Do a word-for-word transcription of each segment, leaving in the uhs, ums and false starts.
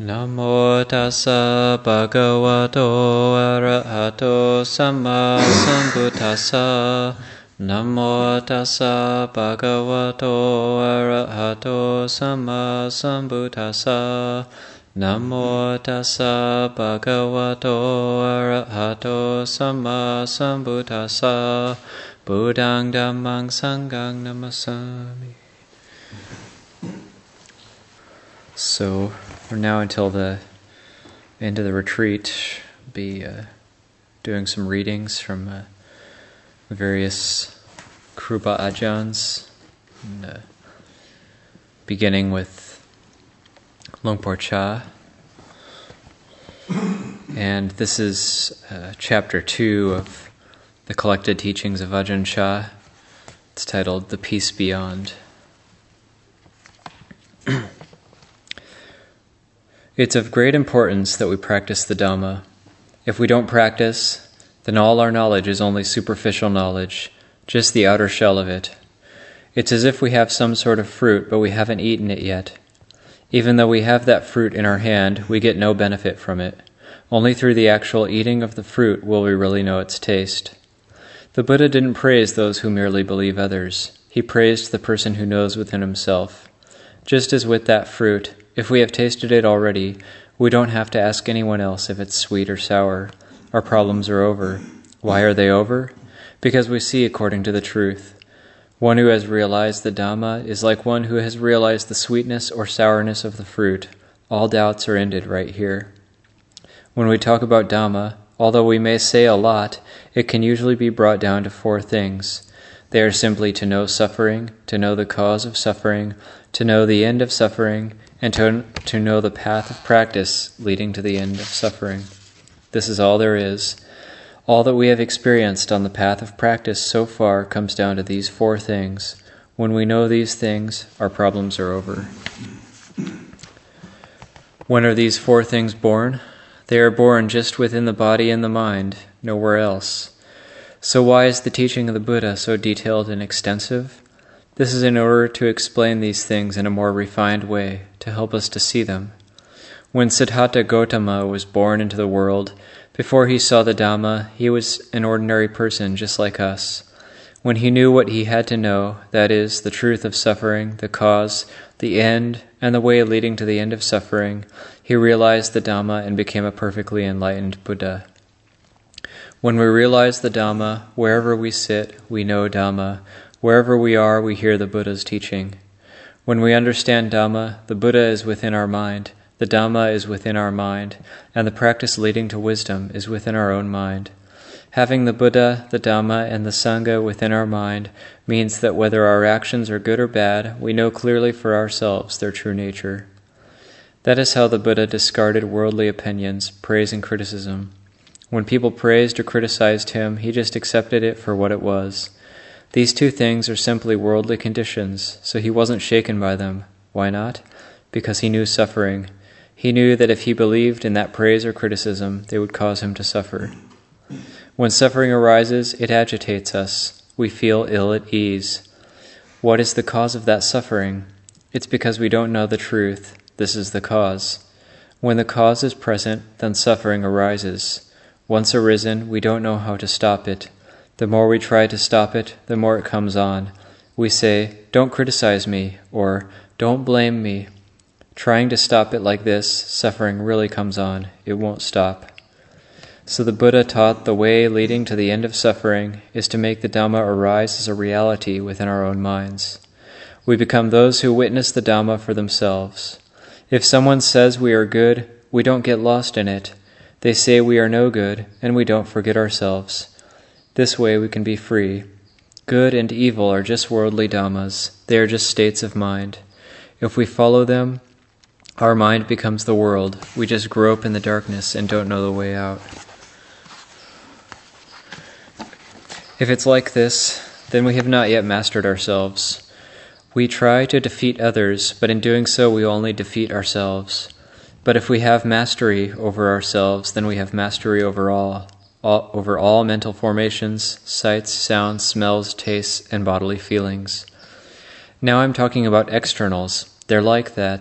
Namo tassa bhagavato arahato samma sambuddhassa. Namo tassa bhagavato arahato samma sambuddhassa. Namo tassa bhagavato arahato samma sambuddhassa. Buddhang dhammang sanghang namasami. So, from now until the end of the retreat, we'll be uh, doing some readings from uh, various Krupa Ajahns, and, uh, beginning with Longpo Cha. And this is uh, chapter two of the collected teachings of Ajahn Chah. It's titled The Peace Beyond. It's of great importance that we practice the Dhamma. If we don't practice, then all our knowledge is only superficial knowledge, just the outer shell of it. It's as if we have some sort of fruit, but we haven't eaten it yet. Even though we have that fruit in our hand, we get no benefit from it. Only through the actual eating of the fruit will we really know its taste. The Buddha didn't praise those who merely believe others. He praised the person who knows within himself. Just as with that fruit, if we have tasted it already, we don't have to ask anyone else if it's sweet or sour. Our problems are over. Why are they over? Because we see according to the truth. One who has realized the Dhamma is like one who has realized the sweetness or sourness of the fruit. All doubts are ended right here. When we talk about Dhamma, although we may say a lot, it can usually be brought down to four things. They are simply to know suffering, to know the cause of suffering, to know the end of suffering, and to, to know the path of practice leading to the end of suffering. This is all there is. All that we have experienced on the path of practice so far comes down to these four things. When we know these things, our problems are over. When are these four things born? They are born just within the body and the mind, nowhere else. So why is the teaching of the Buddha so detailed and extensive? This is in order to explain these things in a more refined way, to help us to see them. When Siddhartha Gautama was born into the world, before he saw the Dhamma, he was an ordinary person just like us. When he knew what he had to know, that is, the truth of suffering, the cause, the end, and the way leading to the end of suffering, he realized the Dhamma and became a perfectly enlightened Buddha. When we realize the Dhamma, wherever we sit, we know Dhamma. Wherever we are, we hear the Buddha's teaching. When we understand Dhamma, the Buddha is within our mind, the Dhamma is within our mind, and the practice leading to wisdom is within our own mind. Having the Buddha, the Dhamma, and the Sangha within our mind means that whether our actions are good or bad, we know clearly for ourselves their true nature. That is how the Buddha discarded worldly opinions, praise and criticism. When people praised or criticized him, he just accepted it for what it was. These two things are simply worldly conditions, so he wasn't shaken by them. Why not? Because he knew suffering. He knew that if he believed in that praise or criticism, they would cause him to suffer. When suffering arises, it agitates us. We feel ill at ease. What is the cause of that suffering? It's because we don't know the truth. This is the cause. When the cause is present, then suffering arises. Once arisen, we don't know how to stop it. The more we try to stop it, the more it comes on. We say, "Don't criticize me," or "Don't blame me." Trying to stop it like this, suffering really comes on. It won't stop. So the Buddha taught the way leading to the end of suffering is to make the Dhamma arise as a reality within our own minds. We become those who witness the Dhamma for themselves. If someone says we are good, we don't get lost in it. They say we are no good, and we don't forget ourselves. This way we can be free. Good and evil are just worldly dhammas. They are just states of mind. If we follow them, our mind becomes the world. We just grope in the darkness and don't know the way out. If it's like this, then we have not yet mastered ourselves. We try to defeat others, but in doing so we only defeat ourselves. But if we have mastery over ourselves, then we have mastery over all. All, over all mental formations, sights, sounds, smells, tastes, and bodily feelings. Now I'm talking about externals. They're like that,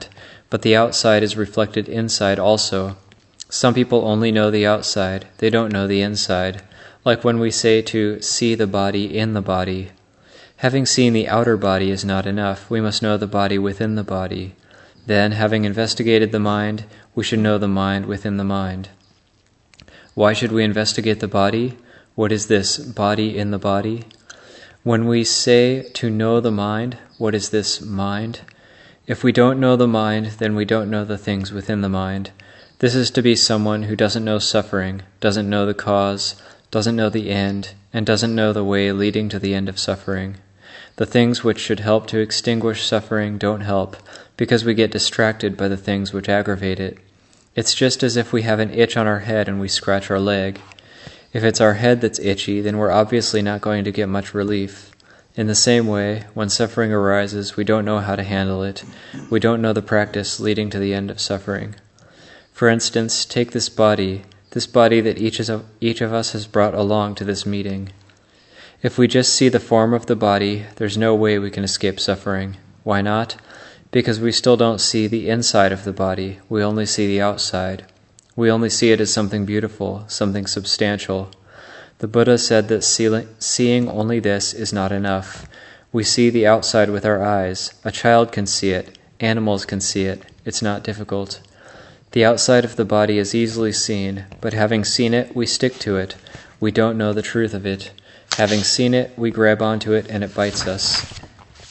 but the outside is reflected inside also. Some people only know the outside, they don't know the inside, like when we say to see the body in the body. Having seen the outer body is not enough, we must know the body within the body. Then, having investigated the mind, we should know the mind within the mind. Why should we investigate the body? What is this body in the body? When we say to know the mind, what is this mind? If we don't know the mind, then we don't know the things within the mind. This is to be someone who doesn't know suffering, doesn't know the cause, doesn't know the end, and doesn't know the way leading to the end of suffering. The things which should help to extinguish suffering don't help, because we get distracted by the things which aggravate it. It's just as if we have an itch on our head and we scratch our leg. If it's our head that's itchy, then we're obviously not going to get much relief. In the same way, when suffering arises, we don't know how to handle it. We don't know the practice leading to the end of suffering. For instance, take this body, this body that each of, each of us has brought along to this meeting. If we just see the form of the body, there's no way we can escape suffering. Why not? Because we still don't see the inside of the body, we only see the outside. We only see it as something beautiful, something substantial. The Buddha said that seeing only this is not enough. We see the outside with our eyes. A child can see it. Animals can see it. It's not difficult. The outside of the body is easily seen, but having seen it, we stick to it. We don't know the truth of it. Having seen it, we grab onto it and it bites us.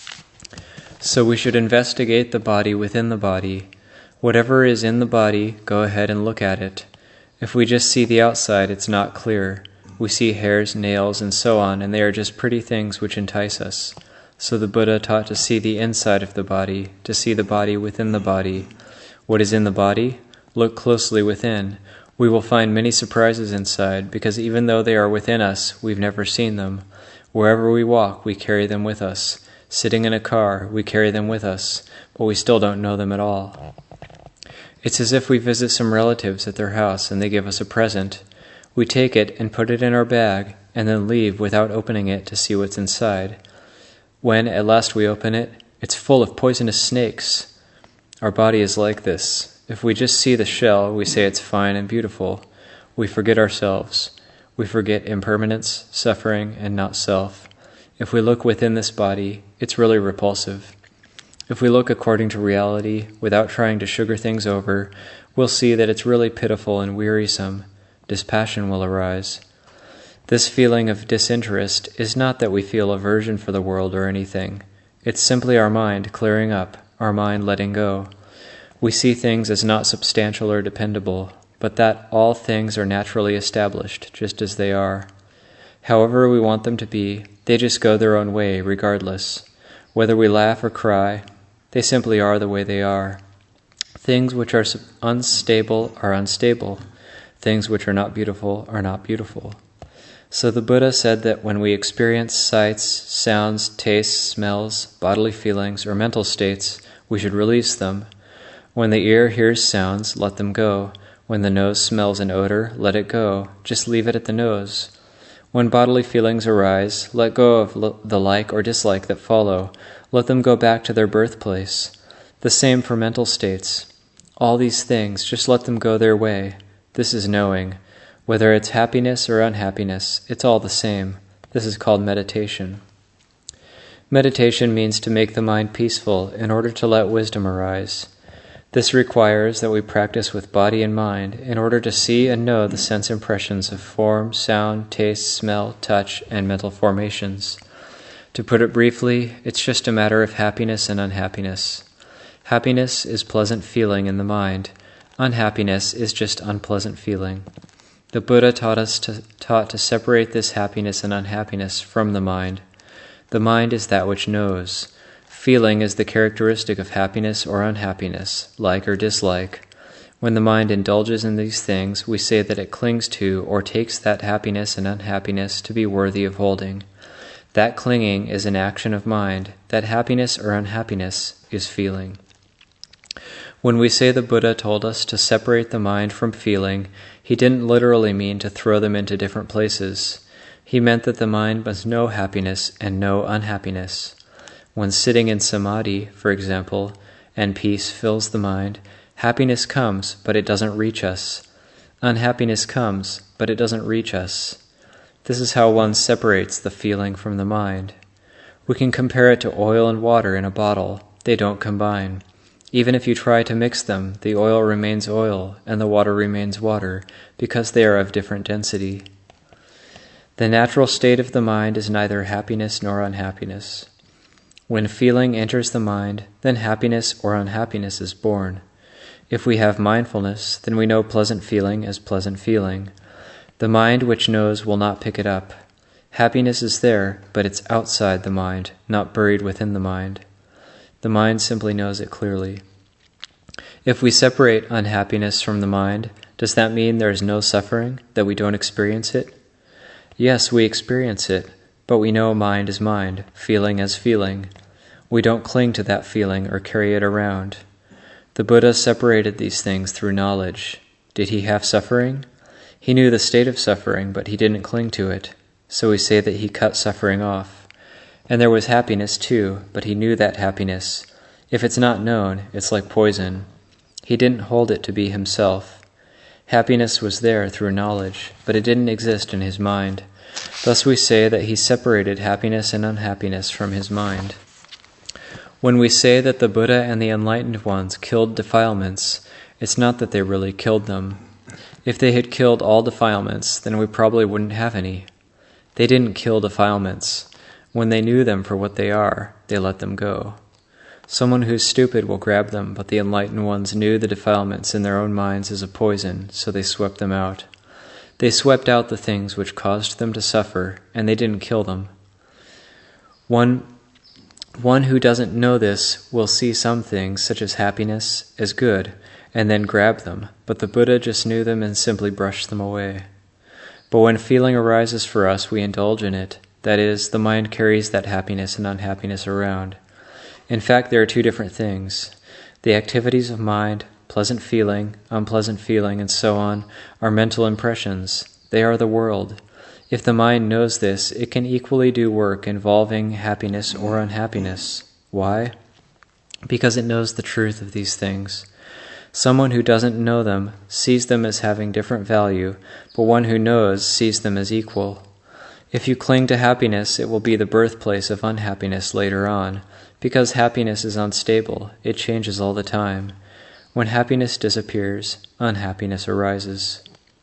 So we should investigate the body within the body. Whatever is in the body, go ahead and look at it. If we just see the outside, it's not clear. We see hairs, nails, and so on, and they are just pretty things which entice us. So the Buddha taught to see the inside of the body, to see the body within the body. What is in the body? Look closely within. We will find many surprises inside, because even though they are within us, we've never seen them. Wherever we walk, we carry them with us. Sitting in a car, we carry them with us, but we still don't know them at all. It's as if we visit some relatives at their house and they give us a present. We take it and put it in our bag, and then leave without opening it to see what's inside. When at last we open it, it's full of poisonous snakes. Our body is like this. If we just see the shell, we say it's fine and beautiful. We forget ourselves. We forget impermanence, suffering, and not self. If we look within this body, it's really repulsive. If we look according to reality, without trying to sugar things over, we'll see that it's really pitiful and wearisome. Dispassion will arise. This feeling of disinterest is not that we feel aversion for the world or anything. It's simply our mind clearing up, our mind letting go. We see things as not substantial or dependable, but that all things are naturally established, just as they are. However we want them to be, they just go their own way regardless. Whether we laugh or cry, they simply are the way they are. Things which are unstable are unstable. Things which are not beautiful are not beautiful. So the Buddha said that when we experience sights, sounds, tastes, smells, bodily feelings, or mental states, we should release them. When the ear hears sounds, let them go. When the nose smells an odor, let it go. Just leave it at the nose. When bodily feelings arise, let go of the like or dislike that follow. Let them go back to their birthplace. The same for mental states. All these things, just let them go their way. This is knowing. Whether it's happiness or unhappiness, it's all the same. This is called meditation. Meditation means to make the mind peaceful in order to let wisdom arise. This requires that we practice with body and mind in order to see and know the sense impressions of form, sound, taste, smell, touch, and mental formations. To put it briefly, it's just a matter of happiness and unhappiness. Happiness is pleasant feeling in the mind. Unhappiness is just unpleasant feeling. The Buddha taught us to, taught to separate this happiness and unhappiness from the mind. The mind is that which knows. Feeling is the characteristic of happiness or unhappiness, like or dislike. When the mind indulges in these things, we say that it clings to or takes that happiness and unhappiness to be worthy of holding. That clinging is an action of mind. That happiness or unhappiness is feeling. When we say the Buddha told us to separate the mind from feeling, he didn't literally mean to throw them into different places. He meant that the mind must know happiness and know unhappiness. When sitting in samadhi, for example, and peace fills the mind, happiness comes, but it doesn't reach us. Unhappiness comes, but it doesn't reach us. This is how one separates the feeling from the mind. We can compare it to oil and water in a bottle. They don't combine. Even if you try to mix them, the oil remains oil and the water remains water, because they are of different density. The natural state of the mind is neither happiness nor unhappiness. When feeling enters the mind, then happiness or unhappiness is born. If we have mindfulness, then we know pleasant feeling as pleasant feeling. The mind which knows will not pick it up. Happiness is there, but it's outside the mind, not buried within the mind. The mind simply knows it clearly. If we separate unhappiness from the mind, does that mean there is no suffering, that we don't experience it? Yes, we experience it, but we know mind is mind, feeling as feeling. We don't cling to that feeling or carry it around. The Buddha separated these things through knowledge. Did he have suffering? He knew the state of suffering, but he didn't cling to it. So we say that he cut suffering off. And there was happiness too, but he knew that happiness. If it's not known, it's like poison. He didn't hold it to be himself. Happiness was there through knowledge, but it didn't exist in his mind. Thus we say that he separated happiness and unhappiness from his mind. When we say that the Buddha and the enlightened ones killed defilements, it's not that they really killed them. If they had killed all defilements, then we probably wouldn't have any. They didn't kill defilements. When they knew them for what they are, they let them go. Someone who's stupid will grab them, but the enlightened ones knew the defilements in their own minds as a poison, so they swept them out. They swept out the things which caused them to suffer, and they didn't kill them. One, one who doesn't know this will see some things, such as happiness, as good, and then grab them, but the Buddha just knew them and simply brushed them away. But when feeling arises for us, we indulge in it. That is, the mind carries that happiness and unhappiness around. In fact, there are two different things. The activities of mind, pleasant feeling, unpleasant feeling, and so on, are mental impressions. They are the world. If the mind knows this, it can equally do work involving happiness or unhappiness. Why? Because it knows the truth of these things. Someone who doesn't know them sees them as having different value, but one who knows sees them as equal. If you cling to happiness, it will be the birthplace of unhappiness later on, because happiness is unstable, it changes all the time. When happiness disappears, unhappiness arises.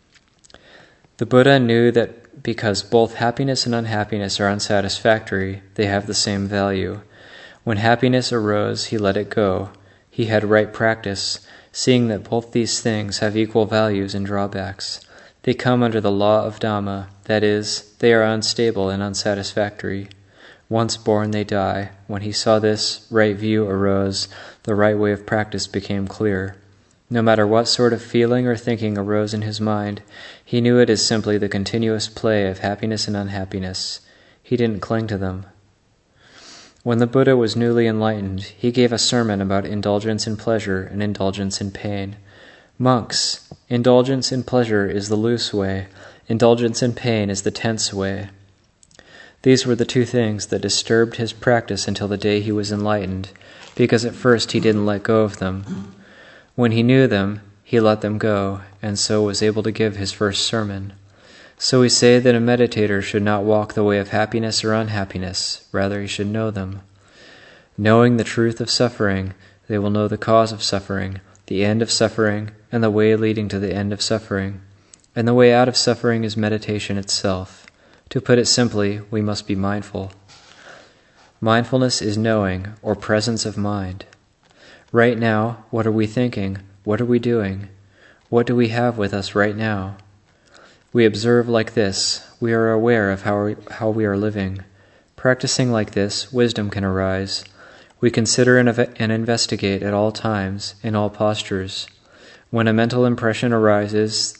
The Buddha knew that because both happiness and unhappiness are unsatisfactory, they have the same value. When happiness arose, he let it go. He had right practice, seeing that both these things have equal values and drawbacks. They come under the law of Dhamma, that is, they are unstable and unsatisfactory. Once born, they die. When he saw this, right view arose, the right way of practice became clear. No matter what sort of feeling or thinking arose in his mind, he knew it as simply the continuous play of happiness and unhappiness. He didn't cling to them. When the Buddha was newly enlightened, he gave a sermon about indulgence in pleasure and indulgence in pain. Monks, indulgence in pleasure is the loose way, indulgence in pain is the tense way. These were the two things that disturbed his practice until the day he was enlightened, because at first he didn't let go of them. When he knew them, he let them go, and so was able to give his first sermon. So we say that a meditator should not walk the way of happiness or unhappiness, rather he should know them. Knowing the truth of suffering, they will know the cause of suffering, the end of suffering, and the way leading to the end of suffering. And the way out of suffering is meditation itself. To put it simply, we must be mindful. Mindfulness is knowing, or presence of mind. Right now, what are we thinking? What are we doing? What do we have with us right now? We observe like this. We are aware of how we, how we are living. Practicing like this, wisdom can arise. We consider and, and investigate at all times, in all postures. When a mental impression arises,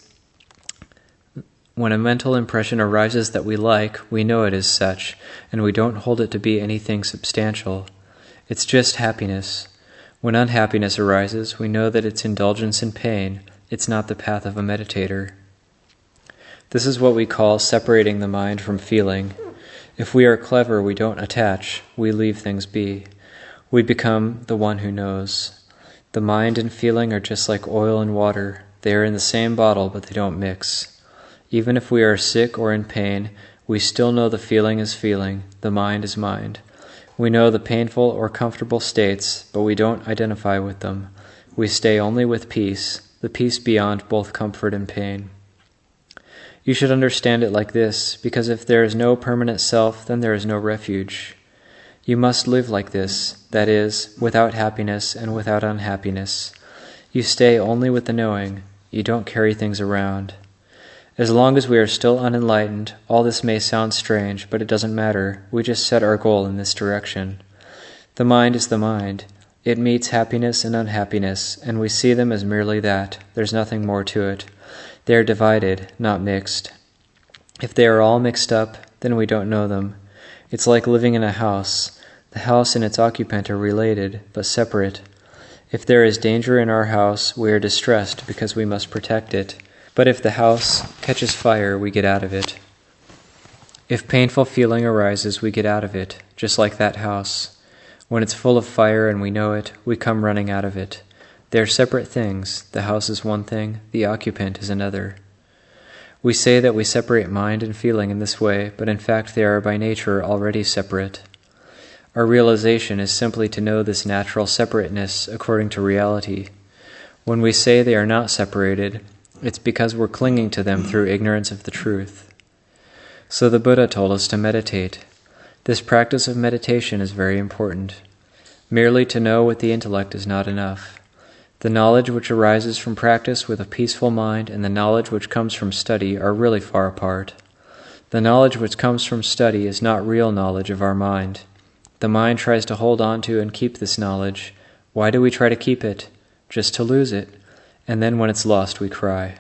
when a mental impression arises that we like, we know it is such, and we don't hold it to be anything substantial. It's just happiness. When unhappiness arises, we know that it's indulgence in pain. It's not the path of a meditator. This is what we call separating the mind from feeling. If we are clever, we don't attach. We leave things be. We become the one who knows. The mind and feeling are just like oil and water. They are in the same bottle, but they don't mix. Even if we are sick or in pain, we still know the feeling is feeling, the mind is mind. We know the painful or comfortable states, but we don't identify with them. We stay only with peace, the peace beyond both comfort and pain. You should understand it like this, because if there is no permanent self, then there is no refuge. You must live like this, that is, without happiness and without unhappiness. You stay only with the knowing. You don't carry things around. As long as we are still unenlightened, all this may sound strange, but it doesn't matter. We just set our goal in this direction. The mind is the mind. It meets happiness and unhappiness, and we see them as merely that. There's nothing more to it. They are divided, not mixed. If they are all mixed up, then we don't know them. It's like living in a house. The house and its occupant are related, but separate. If there is danger in our house, we are distressed because we must protect it. But if the house catches fire, we get out of it. If painful feeling arises, we get out of it, just like that house. When it's full of fire and we know it, we come running out of it. They are separate things. The house is one thing, the occupant is another. We say that we separate mind and feeling in this way, but in fact they are by nature already separate. Our realization is simply to know this natural separateness according to reality. When we say they are not separated, it's because we're clinging to them through ignorance of the truth. So the Buddha told us to meditate. This practice of meditation is very important. Merely to know with the intellect is not enough. The knowledge which arises from practice with a peaceful mind and the knowledge which comes from study are really far apart. The knowledge which comes from study is not real knowledge of our mind. The mind tries to hold on to and keep this knowledge. Why do we try to keep it? Just to lose it. And then when it's lost, we cry.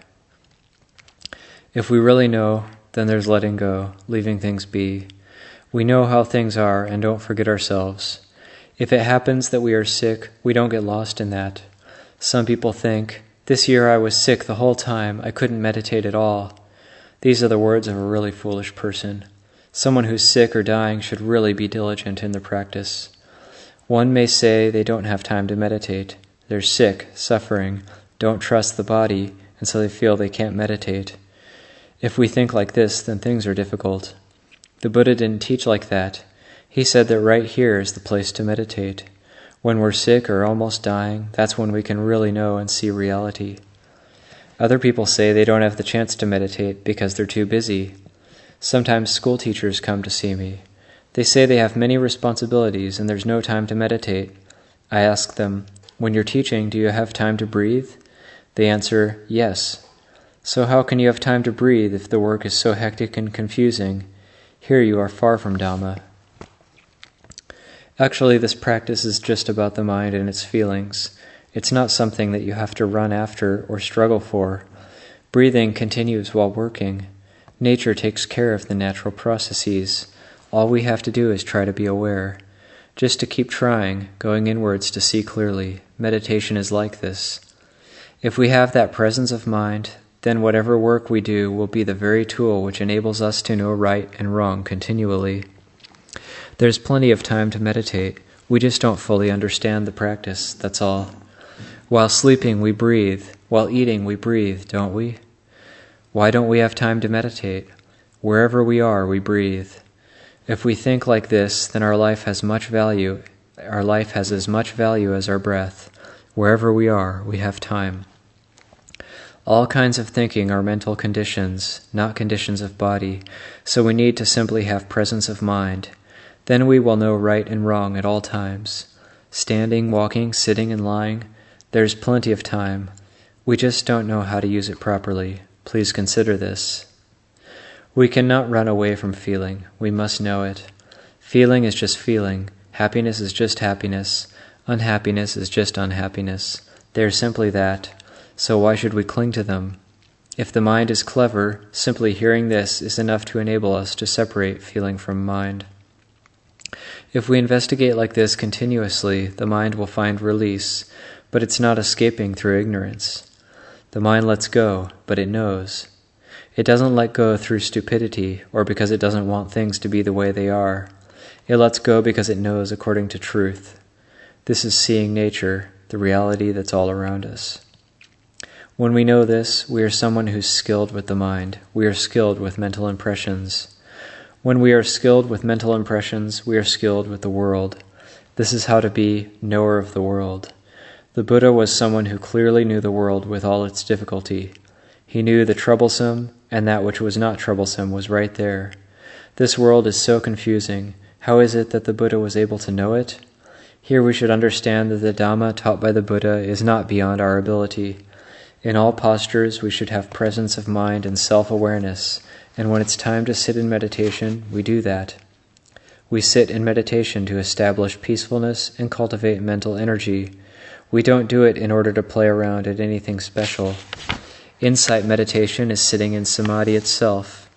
If we really know, then there's letting go, leaving things be. We know how things are and don't forget ourselves. If it happens that we are sick, we don't get lost in that. Some people think, this year I was sick the whole time, I couldn't meditate at all. These are the words of a really foolish person. Someone who's sick or dying should really be diligent in their practice. One may say they don't have time to meditate. They're sick, suffering, don't trust the body, and so they feel they can't meditate. If we think like this, then things are difficult. The Buddha didn't teach like that. He said that right here is the place to meditate. When we're sick or almost dying, that's when we can really know and see reality. Other people say they don't have the chance to meditate because they're too busy. Sometimes school teachers come to see me. They say they have many responsibilities and there's no time to meditate. I ask them, when you're teaching, do you have time to breathe? They answer, yes. So how can you have time to breathe if the work is so hectic and confusing? Here you are far from Dhamma. Actually, this practice is just about the mind and its feelings. It's not something that you have to run after or struggle for. Breathing continues while working. Nature takes care of the natural processes. All we have to do is try to be aware. Just to keep trying, going inwards to see clearly. Meditation is like this. If we have that presence of mind, then whatever work we do will be the very tool which enables us to know right and wrong continually. There's plenty of time to meditate. We just don't fully understand the practice, that's all. While sleeping, we breathe. While eating, we breathe, don't we? Why don't we have time to meditate? Wherever we are, we breathe. If we think like this, then our life has much value. Our life has as much value as our breath. Wherever we are, we have time. All kinds of thinking are mental conditions, not conditions of body, so we need to simply have presence of mind. Then we will know right and wrong at all times. Standing, walking, sitting, and lying, there's plenty of time. We just don't know how to use it properly. Please consider this. We cannot run away from feeling. We must know it. Feeling is just feeling. Happiness is just happiness. Unhappiness is just unhappiness. They are simply that. So why should we cling to them? If the mind is clever, simply hearing this is enough to enable us to separate feeling from mind. If we investigate like this continuously, the mind will find release, but it's not escaping through ignorance. The mind lets go, but it knows. It doesn't let go through stupidity or because it doesn't want things to be the way they are. It lets go because it knows according to truth. This is seeing nature. the reality that's all around us. When we know this, we are someone who's skilled with the mind. We are skilled with mental impressions. When we are skilled with mental impressions, we are skilled with the world. This is how to be knower of the world. The Buddha was someone who clearly knew the world with all its difficulty. He knew the troublesome, and that which was not troublesome was right there. This world is so confusing. How is it that the Buddha was able to know it? Here we should understand that the Dhamma taught by the Buddha is not beyond our ability. In all postures, we should have presence of mind and self-awareness, and when it's time to sit in meditation, we do that. We sit in meditation to establish peacefulness and cultivate mental energy. We don't do it in order to play around at anything special. Insight meditation is sitting in samadhi itself.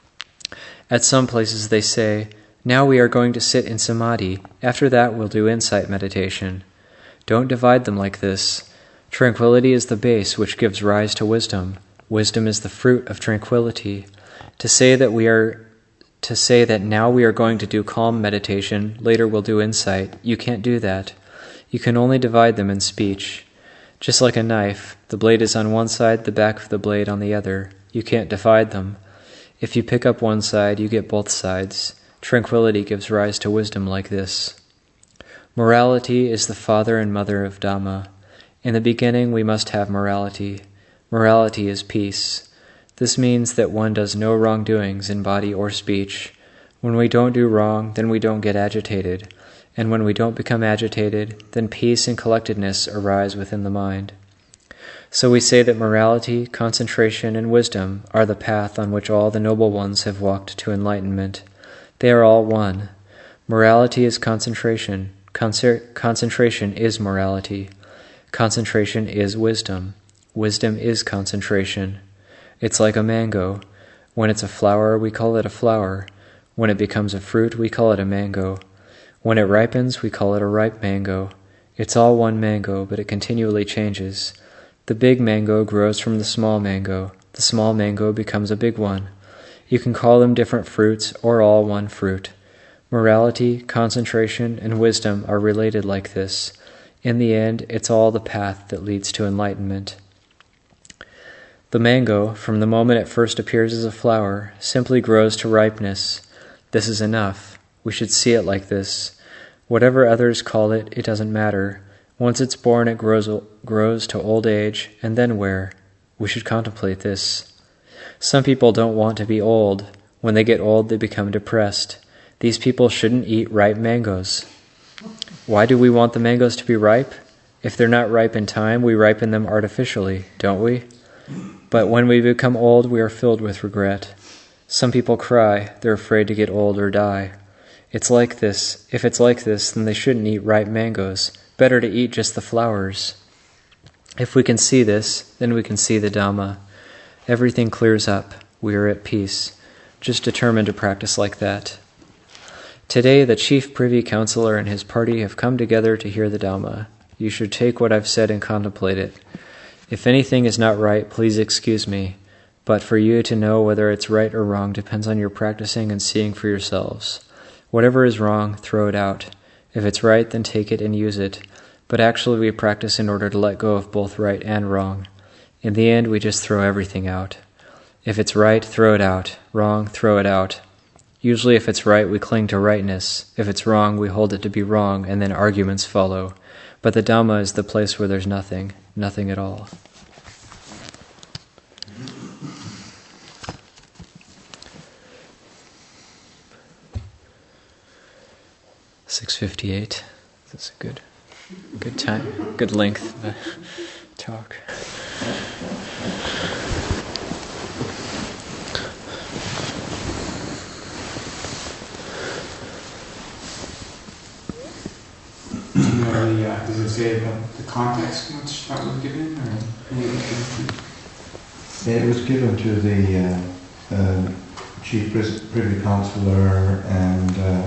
At some places they say, now we are going to sit in samadhi. After that we'll do insight meditation. Don't divide them like this. Tranquility is the base which gives rise to wisdom. Wisdom is the fruit of tranquility. To say that we are, to say that now we are going to do calm meditation, later we'll do insight, you can't do that. You can only divide them in speech. Just like a knife, the blade is on one side, the back of the blade on the other. You can't divide them. If you pick up one side, you get both sides. Tranquility gives rise to wisdom like this. Morality is the father and mother of Dhamma. In the beginning, we must have morality. Morality is peace. This means that one does no wrongdoings in body or speech. When we don't do wrong, then we don't get agitated. And when we don't become agitated, then peace and collectedness arise within the mind. So we say that morality, concentration, and wisdom are the path on which all the noble ones have walked to enlightenment. They are all one. Morality is concentration. Concer- concentration is morality. Concentration is wisdom. Wisdom is concentration. It's like a mango. When it's a flower, we call it a flower. When it becomes a fruit, we call it a mango. When it ripens, we call it a ripe mango. It's all one mango, but it continually changes. The big mango grows from the small mango. The small mango becomes a big one. You can call them different fruits or all one fruit. Morality, concentration, and wisdom are related like this. In the end, it's all the path that leads to enlightenment. The mango, from the moment it first appears as a flower, simply grows to ripeness. This is enough. We should see it like this. Whatever others call it, it doesn't matter. Once it's born, it grows, grows to old age, and then where? We should contemplate this. Some people don't want to be old. When they get old, they become depressed. These people shouldn't eat ripe mangoes. Why do we want the mangoes to be ripe? If they're not ripe in time, we ripen them artificially, don't we? But when we become old, we are filled with regret. Some people cry. They're afraid to get old or die. It's like this. If it's like this, then they shouldn't eat ripe mangoes. Better to eat just the flowers. If we can see this, then we can see the Dhamma. Everything clears up. We are at peace. Just determined to practice like that. Today, the chief privy councillor and his party have come together to hear the Dhamma. You should take what I've said and contemplate it. If anything is not right, please excuse me. But for you to know whether it's right or wrong depends on your practicing and seeing for yourselves. Whatever is wrong, throw it out. If it's right, then take it and use it. But actually we practice in order to let go of both right and wrong. In the end, we just throw everything out. If it's right, throw it out. Wrong, throw it out. Usually if it's right, we cling to rightness. If it's wrong, we hold it to be wrong, and then arguments follow. But the Dhamma is the place where there's nothing, nothing at all. six fifty-eight. That's a good, good time, good length of a talk. The, uh, does it say about the context which that was given, or who it was given to? It was given to the uh, uh, Chief Privy Councillor and uh,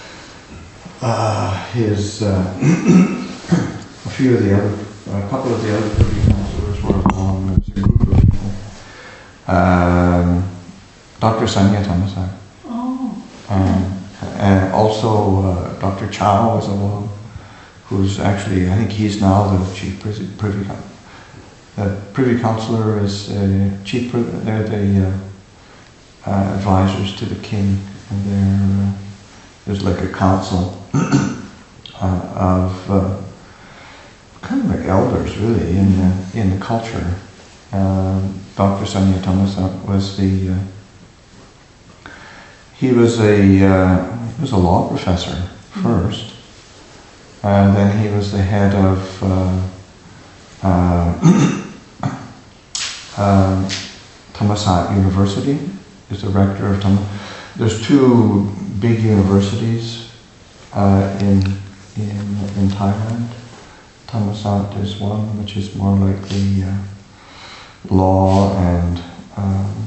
uh, his uh, a few of the other, a couple of the other Privy Councillors were along. It was a group of people. Um, Doctor Sanya Thomasak. Oh. Um, and also uh, Doctor Chow was along, who's actually, I think he's now the chief privy, privy the privy councillor is uh, chief privy, they're the uh, uh, advisors to the king, and they're, uh, there's like a council uh, of uh, kind of like elders really in the, in the culture. Uh, Doctor Sanya Thammasat was the, uh, he was a, uh, he was a law professor first, and then he was the head of uh, uh, uh, Thammasat University. He's the rector of Thammasat. There's two big universities uh, in, in, in Thailand. Thammasat is one, which is more like the uh, law and um,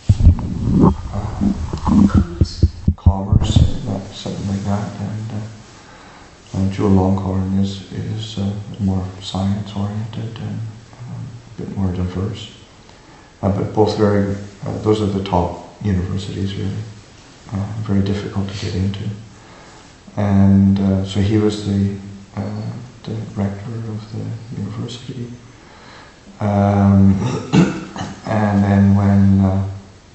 uh, commerce, something like that, and uh, uh, Chulalongkorn is is uh, more science oriented and um, a bit more diverse. Uh, but both very, uh, those are the top universities really. Uh, very difficult to get into, and uh, so he was the uh, the rector of the university. Um, and then when uh,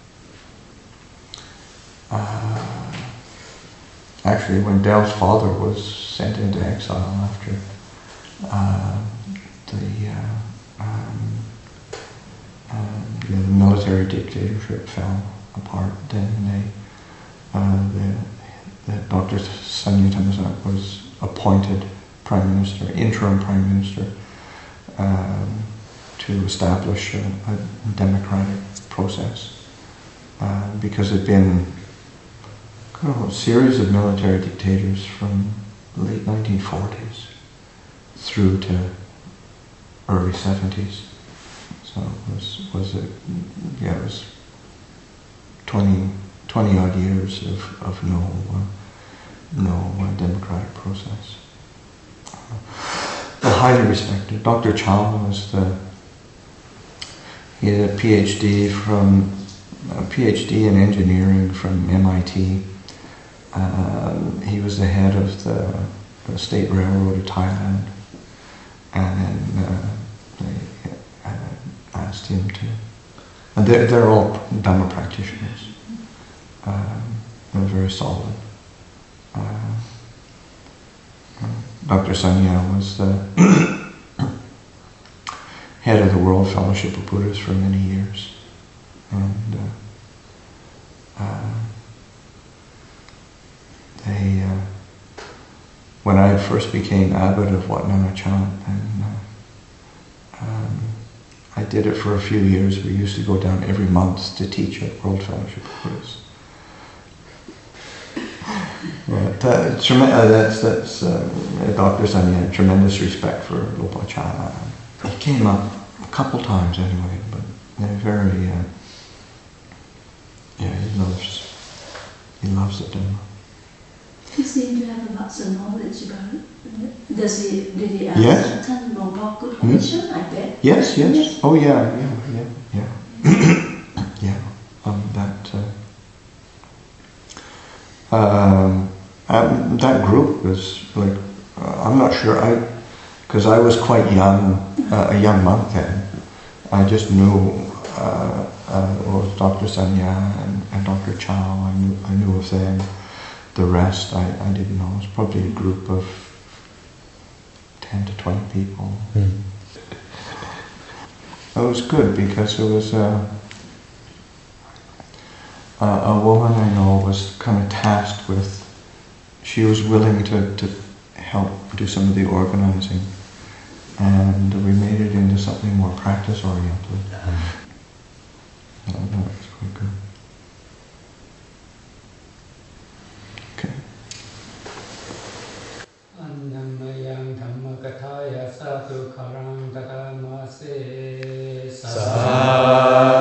uh, actually when Dell's father was sent into exile after uh, the, uh, um, um, you know, the military dictatorship fell apart, then they, uh, the, the Doctor Sanya Thammasat was appointed Prime Minister, interim Prime Minister, um, to establish a, a democratic process, uh, because there'd been kind of a series of military dictators from the late nineteen forties through to early seventies. So it was, was it, yeah, it was twenty, twenty odd years of, of no, uh, no uh, democratic process. Uh, highly respected. Doctor Chow was the, he had a PhD from, a PhD in engineering from M I T. Um, he was the head of the, the State Railroad of Thailand, and then uh, they uh, asked him to, and they're, they're all Dhamma practitioners. Um, they're very solid. Uh, Doctor Sanya was the head of the World Fellowship of Buddhists for many years, and uh, uh, they, uh, when I first became abbot of Wat Nanachat, and uh, um, I did it for a few years. We used to go down every month to teach at World Fellowship of Buddhists. But, uh, trem- uh, that's that's uh, Doctor Sanya had tremendous respect for Lopa Chala. He came up a couple times anyway, but they're very, uh, yeah, he loves, he loves the Dhamma. He seemed to have lots of knowledge about it. Does he, did he ask Yes. Tan Long good question, I bet? Yes, yes, yes. Oh yeah, yeah, yeah, yeah. yeah, um, that, uh, um, um, that group was like, uh, I'm not sure, I, because I was quite young, uh, a young monk then. I just knew uh, uh, well, Doctor Sanya and, and Doctor Chow. I knew I knew of them. The rest I, I didn't know. It was probably a group of ten to twenty people. Mm. It was good because it was a, a, a woman I know was kind of tasked with. She was willing to, to help do some of the organizing, and we made it into something more practice oriented. Uh-huh. I don't know, it's quite good. Okay. Annamayang Dhammakataya Sadhu Karang Tatamase Sa